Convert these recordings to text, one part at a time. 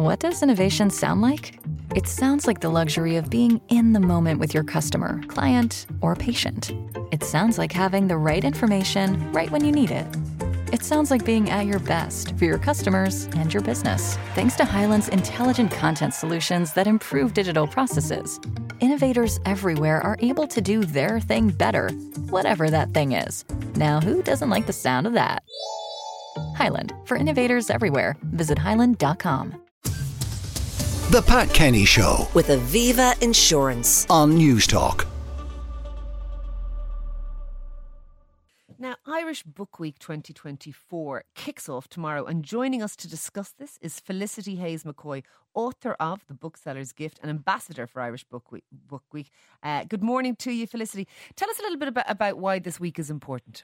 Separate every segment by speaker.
Speaker 1: What does innovation sound like? It sounds like the luxury of being in the moment with your customer, client, or patient. It sounds like having the right information right when you need it. It sounds like being at your best for your customers and your business. Thanks to Hyland's intelligent content solutions that improve digital processes, innovators everywhere are able to do their thing better, whatever that thing is. Now, who doesn't like the sound of that? Hyland, for innovators everywhere. Visit hyland.com.
Speaker 2: The Pat Kenny Show
Speaker 3: with Aviva Insurance
Speaker 2: on News Talk.
Speaker 4: Now, Irish Book Week 2024 kicks off tomorrow, and joining us to discuss this is Felicity Hayes-McCoy, author of The Bookseller's Gift and ambassador for Irish Book Week. Good morning to you, Felicity. Tell us a little bit about why this week is important.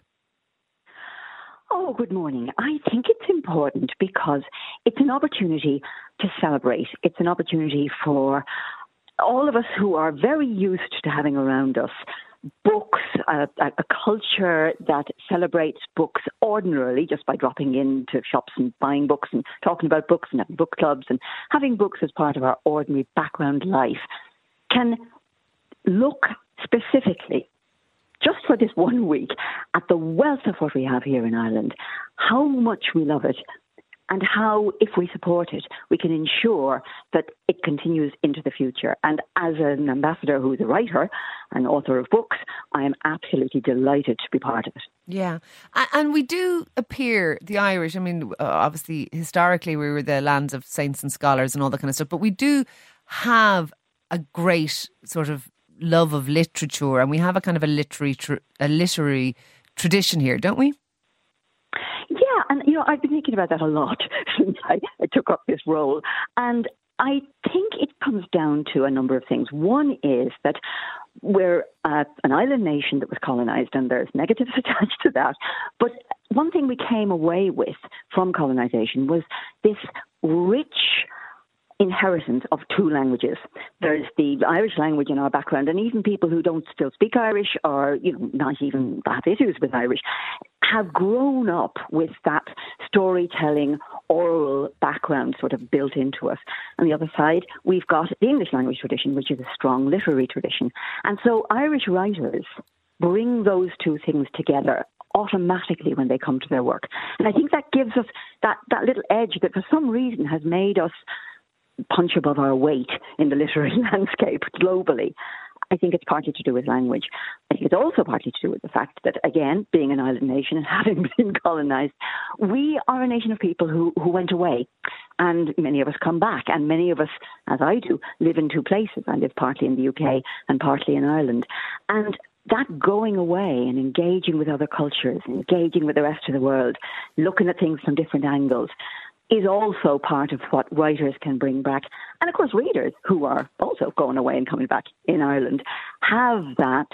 Speaker 5: Oh, good morning. I think it's important because it's an opportunity to celebrate. It's an opportunity for all of us who are very used to having around us books, a culture that celebrates books ordinarily just by dropping into shops and buying books and talking about books and having book clubs and having books as part of our ordinary background life, can look specifically just for this 1 week at the wealth of what we have here in Ireland, how much we love it, and how, if we support it, we can ensure that it continues into the future. And as an ambassador who's a writer and author of books, I am absolutely delighted to be part of it.
Speaker 4: Yeah. And we do appear, the Irish, I mean, obviously, historically, we were the lands of saints and scholars and all that kind of stuff, but we do have a great sort of love of literature, and we have a kind of a literary tradition here, don't we?
Speaker 5: Yeah, and I've been thinking about that a lot since I took up this role, and I think it comes down to a number of things. One is that we're an island nation that was colonised, and there's negatives attached to that. But one thing we came away with from colonisation was this rich inheritance of two languages. There's the Irish language in our background, and even people who don't still speak Irish or, not even have issues with Irish, have grown up with that storytelling, oral background sort of built into us. On the other side, we've got the English language tradition, which is a strong literary tradition. And so Irish writers bring those two things together automatically when they come to their work. And I think that gives us that little edge that for some reason has made us punch above our weight in the literary landscape globally. I think it's partly to do with language. I think it's also partly to do with the fact that, again, being an island nation and having been colonised, we are a nation of people who went away. And many of us come back. And many of us, as I do, live in two places. I live partly in the UK and partly in Ireland. And that going away and engaging with other cultures, engaging with the rest of the world, looking at things from different angles, is also part of what writers can bring back. And of course, readers who are also going away and coming back in Ireland have that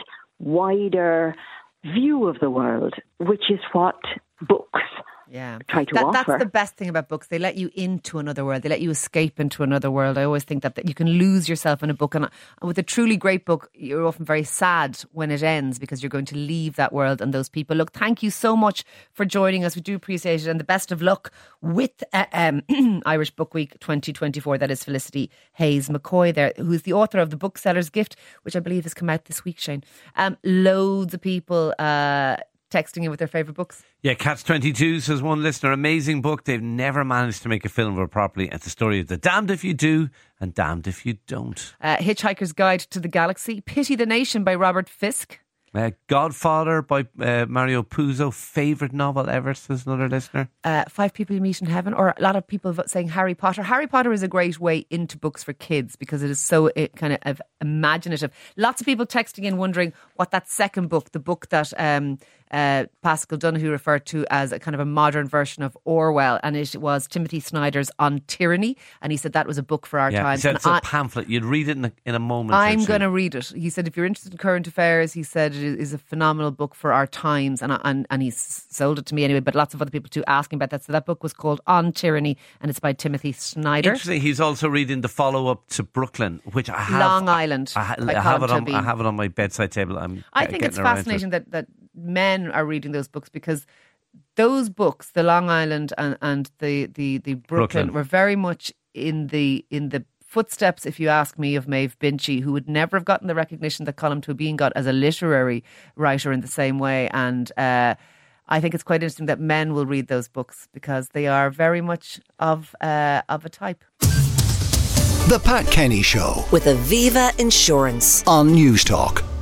Speaker 5: wider view of the world, which is what books try to offer.
Speaker 4: That's the best thing about books. They let you into another world. They let you escape into another world. I always think that you can lose yourself in a book. And with a truly great book, you're often very sad when it ends because you're going to leave that world and those people. Look, thank you so much for joining us. We do appreciate it. And the best of luck with Irish Book Week 2024. That is Felicity Hayes-McCoy there, who's the author of The Bookseller's Gift, which I believe has come out this week, Shane. Loads of people texting in with their favourite books.
Speaker 6: Yeah, Cats22 says one listener, amazing book. They've never managed to make a film of it properly. It's the story of the damned if you do and damned if you don't.
Speaker 4: Hitchhiker's Guide to the Galaxy. Pity the Nation by Robert Fisk.
Speaker 6: Godfather by Mario Puzo. Favourite novel ever, says another listener.
Speaker 4: Five People You Meet in Heaven. Or a lot of people saying Harry Potter. Harry Potter is a great way into books for kids because it is so kind of imaginative. Lots of people texting in wondering what that second book, the book that Pascal Donoghue referred to as a kind of a modern version of Orwell, and it was Timothy Snyder's On Tyranny, and he said that was a book for our times.
Speaker 6: He said it's a pamphlet. You'd read it in a moment.
Speaker 4: I'm going to read it. He said if you're interested in current affairs, he said it is a phenomenal book for our times, and he sold it to me anyway, but lots of other people too asking about that. So that book was called On Tyranny, and it's by Timothy Snyder.
Speaker 6: Interesting. He's also reading the follow-up to Brooklyn, which I have.
Speaker 4: Long Island.
Speaker 6: I have it on my bedside table. I think
Speaker 4: it's fascinating that men are reading those books, because those books, the Long Island and the Brooklyn, were very much in the footsteps, if you ask me, of Maeve Binchy, who would never have gotten the recognition that Colm Tóibín got as a literary writer in the same way. And I think it's quite interesting that men will read those books because they are very much of a type.
Speaker 2: The Pat Kenny Show
Speaker 3: With Aviva Insurance.
Speaker 2: on News Talk.